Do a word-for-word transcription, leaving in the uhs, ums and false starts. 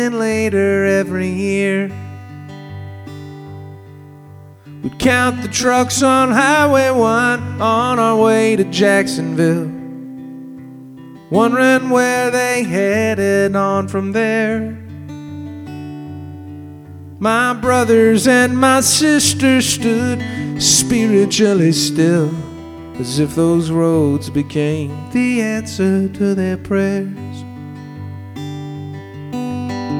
And later every year, we'd count the trucks on Highway one on our way to Jacksonville, wondering where they headed on from there. My brothers and my sisters stood spiritually still, as if those roads became the answer to their prayers.